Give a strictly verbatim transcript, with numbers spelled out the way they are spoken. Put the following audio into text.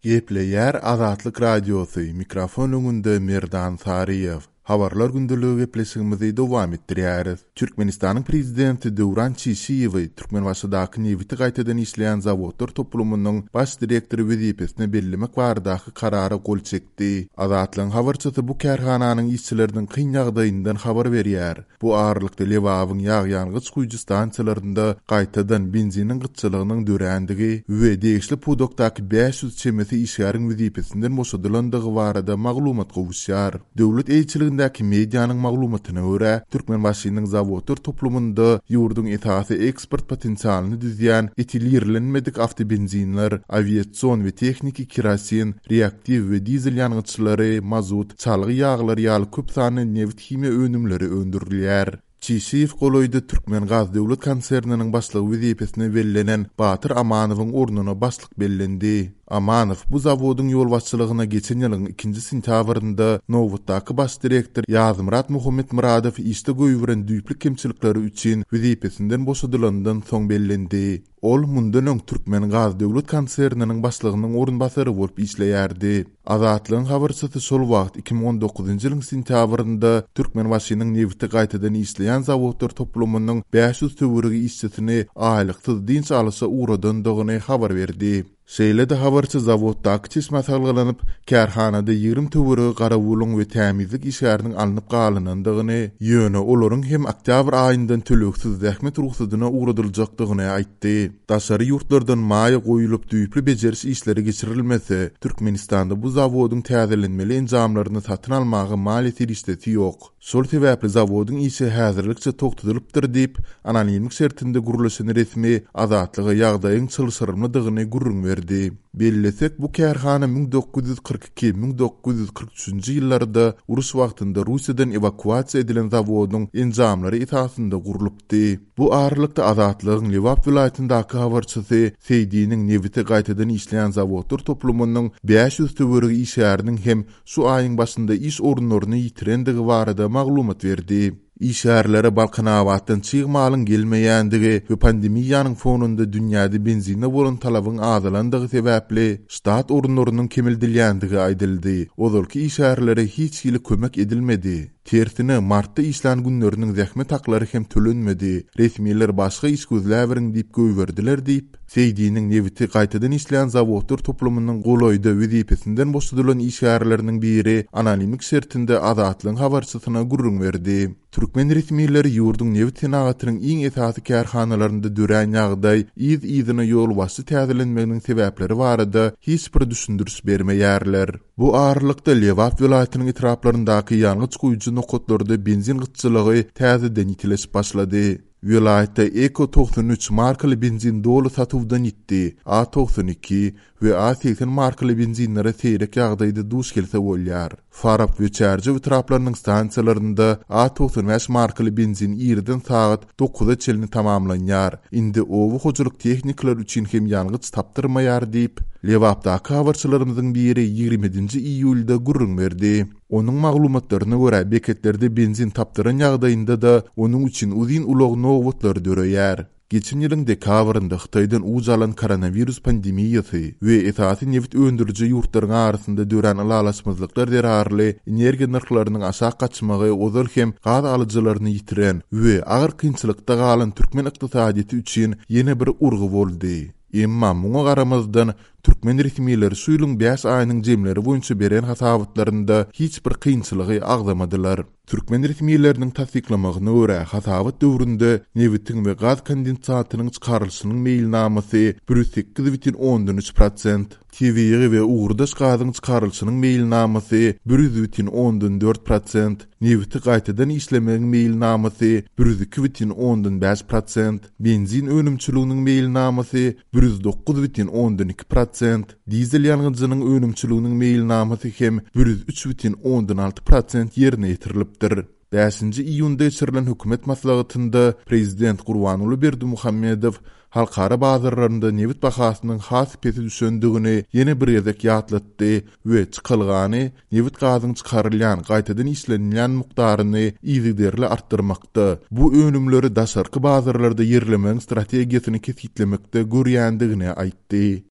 Gepleyer Azatlyk Radiosu mikrofon öňünde Merdan Sariýew. Habarlar gündülügi gepleşigimizi dowam etdirýäris. Türkmenistanyň prezidenti Dowran Çişiýew Türkmenbaşydaky Newiti gaýtadan işleýän zawodlar toplumynyň baş direktori wezipesine bellemek baradaky karara gol çekdi. Azatlyň habarçysy bu kärhananyň işçileriniň kyn ýagdaýyndan habar berýär. Bu ağırlykda Lewawyň ýag-ýangys guýjy stansiýalarynda gaýtadan benzinin gytçylygynyň dörendigi we degişli pudokdaky beş yüz çemesi işgäriň wezipesinden boşadylandygy barada maglumat gowuşýar. Döwlet eýçiligi Däki medianyň maglumatyna görä, Türkmenbaşynyň zawodlar toplumynda ýurdun etasi eksport potensialyny düzýän etilirlenmedik avtobenzinler, aviasion we tekniki kerosin, reaktiv we dizel ýangıçlary, mazut, çalgy ýağlar ýaly köp sany neft hime önümleri öndürilýär. Çişiýew goloýdy Türkmen Gaz Döwlet konserniniň başlygy wezipesine bellenen Batyr Amanowyň ornuna başlyk bellendi. Amanow bu zawodyň ýol başçylygyna geçen ýylyň ikinji sentýabrynda Nowotdaky baş direktor Ýazymrat Muhammed Muradow işde göýüren düýplik kemçilikleri üçin wezipesinden boşadylandan soň bellendi. Ol mundan öň Türkmen Gaz Döwlet konserniniň başlygynyň orunbasary bolup işleýärdi. Azatlyň habarçysy şol wagt iki bin on dokuzunçy ýylyň sentýabrynda Türkmenbaşynyň Newiti gaýtadan işleýän zawodlar toplumynyň beş yüz töweregi işçisini aýlyksyz dinç alysy uğradandygyny habar berdi. Şeýle-de habarçy zawoddaky çeşme salgylanyp, kärhanada ýygrimi töweregi garawulyň we tämizlik işgäriniň alınıp galynandygyny, ýöne olaryň hem oktyabr aýyndan töleksiz zähmet ruhsatyna uğradyljakdygyny aýtdy. Daşary ýurtlardan maýa goýulyp düýpli bejeriş işleri geçirilmese, Türkmenistanda bu zawodyň täzelenmeli enjamlaryny satyn almagy maliýet işleti ýok. Şol sebäpli zawodyň işi häzirlikçe togtudylypdyr diýip, anonimlik şertinde guruluşyny resmi azatlygy ýagdaýyň çylşyrmydygyny gurrun berdi. Bellesek bu kärhana bin dokuz yüz kırk iki - bin dokuz yüz kırk üçünçi ýyllarda uruş wagtynda Russiýadan evakuasiýa edilen zawodyň enjamlary esasynda gurulupdy. Bu ağırlykda azatlygyň Lewap vilayatyndaky habarçysy Seýdiniň Newiti gaýtadan işleýän zawodlar toplumynyň beş yüz töweregi işgäriniň hem şu aýyň başynda iş orunlaryny ýitirendigi barada maglumat berdi. İşärlere Balkanawatdan çygmalyň gelmeýändigi we pandemiýanyň fonunda dünýäde benzinne bolan talabyň azalandygy sebäpli ştat orunlarynyň kemildilýändigi aýdyldy. Ozalky işärlere hiç ýyly kömek edilmedi. Tersine martda işlän günleriniň zähmet haklary hem tölenmedi. Resmiler başga iş gözläbiriň diýip göýberdiler diýip, Seýdiniň Newiti gaýtadan işleýän zawodlar toplumynyň goloýda wezipesinden boşadylan işgärleriniň biri anonimlik şertinde azatlyň habarçysyna gurrun berdi. Türkmen resmileri ýurdun Newit senatynyň iň esasy kärhanalarynda dörän ýagdaý, iz-izine ýol başy täzelenmeginiň sebäpleri barada hiç bir düşündürüş bermeýärler. Bu ağırlykda Lewap vilayatynyň etraplaryndaky ýalňyç guýjy nokatlarda benzin gytçylygy täzeden ýitileşip başlady. Vilayatda Eko doksan üç markaly benzin dolu satywdan gitdi. A doksan iki we A seksen markaly benzinlere seýrek ýagdaýda duş gelse bolýar. Farab we Çärje etraplarynyň stansiýalarynda A doksan beş markaly benzin ýerden saat dokuza çelini tamamlanýar. Indi owu hojalyk tehnikler üçin hem ýalňyç tapdyrmaýar diýip, Lewapdaky habarçylarymyzyň biri ýigrimedinçi iýulda gurrun berdi. Onuň maglumatlaryna görä beketlerde benzin tapdyran ýagdaýynda da onuň üçin uzyn ulak nowatlar döreýär. Geçen ýylyň dekabrynda Hytaýdan uzalan koronavirus pandemiýasy we esasy neft öndüriji ýurtlaryň arasynda dören alalaşmazlyklar derarly energiýa narhlarynyň aşağı gaçmagy ozal hem gaz alyjylaryny ýitiren we agyr kynçylykda galan türkmen ykdysadyety üçin ýene bir urgy boldy. Emma muňa garamazdan Türkmen resmileri şu ýylyň beş aýynyň jemleri boýunça beren hasabatlarynda hiç bir kynçylygy agzamadylar. Türkmen resmileriniň tasdiklamagyna görä, hasabat döwründe Newitiň we gaz kondensatynyň çykarylşynyň meýilnamasy bir yüz sekiz бүтүн ondan üç prosent, T V we uğurdaş gazyň çykarylşynyň meýilnamasy bir yüz бүтүn ondan dört prosent, Newiti gaýtadan işlemegiň meýilnamasy bir yüz iki бүтүn ondan beş prosent, benzin önümçiliginiň meýilnamasy bir yüz dokuz бүтүn ondan iki prosent, dizel ýalňyjynyň önümçiliginiň meýilnamasy hem bir yüz üç бүтүn ondan altı prosent ýerine ýetirilipdir. beşinci iýunda geçirilen hökümet maslahatynda Prezident Gurbanuly Berdimuhammedow halkara bazarlarynda newit bahasynyň has peti düşendigini ýene bir ýezek ýatlatdy we çykylgany newit gazyň çykarylýan gaýtadan işlenýän mukdaryny ýygyderli artdyrmakda. Bu önümleri daşarky bazarlarda ýerlemeň strategiýasyny kesitlemekde görýändigini aýtdy.